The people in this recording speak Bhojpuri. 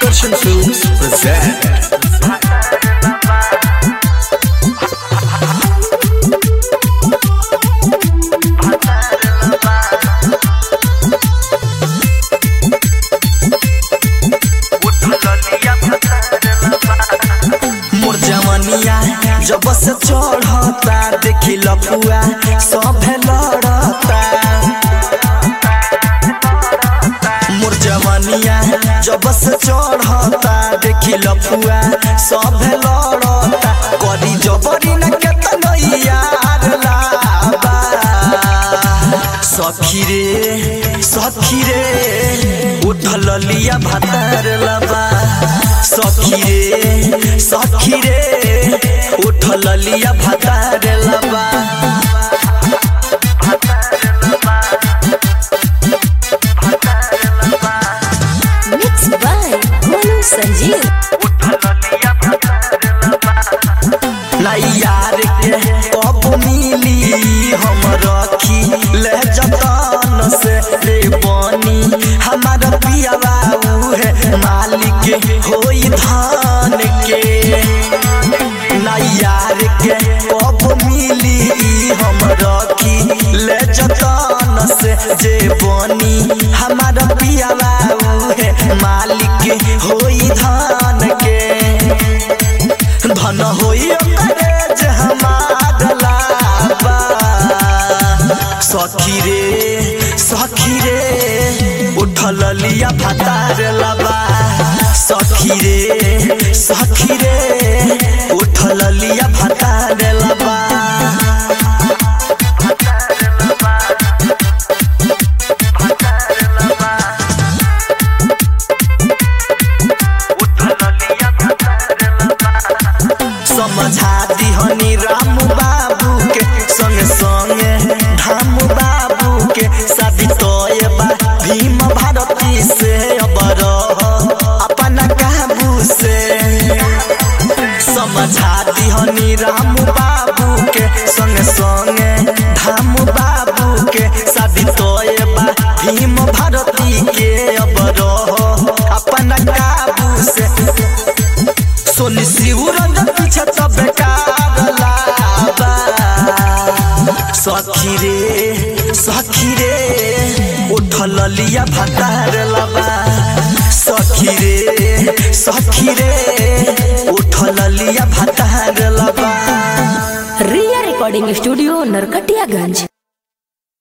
Akarshan Films present मोर जवनिया जब से चढ़ता देखी लफुआ सब लड़ता। मोर जवनिया जब से चढ़ता देखी लफुआ सब लड़ता। करी जबरी न केतनो यार लाबा सखी रे उठल लिया भातार लबा। सखी रे उठल लिया भातार लबा। Mixed by Golu Sanjeev. यार के कब मिली हम रखी ले जतन से रे बनी हमारा पियावा है मालिक होई धान के। यार के कब मिली हम रखी ले जतन से जे बनी हमारा पियावा है मालिक होई धान के। धन होई सखी रे उठल लिया भातार लबा। सखी रे उठल लिया भातार लबा। समझा दिहनी राम बाबू के संग संगे धाम बाबू के शादी तोय बा भीम भारती से अब अपना काबू से। समझा दिहनी राम बाबू के संग संगे धाम बाबू के शादी तोय बा भीम भारती के अब अपना काबू से। सोनी शिवरंग पीछे तो बेकार लाबा। सखी रे उठल लिया भातार लबा। सखी रे उठल लिया भातार लबा। Ria Recording Studio, Narkatiyaganj.